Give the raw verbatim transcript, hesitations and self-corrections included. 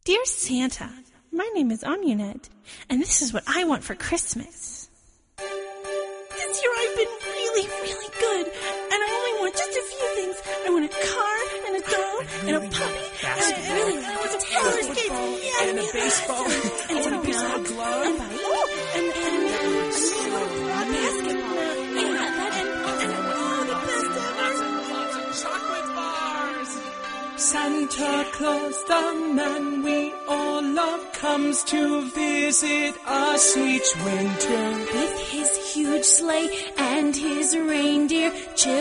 Dear Santa, my name is Amunet, and this is what I want for Christmas. This year I've been really, really good, and I only want just a few things. I want a car, and a doll, and a puppy, and I really I want a roller skates, yeah, and a baseball, and I want a baseball glove, and and and and a basketball, yeah, that and and all the best ever. lots of chocolate bars. Santa Claus, the man we all love, comes to visit us each winter. With his huge sleigh and his reindeer,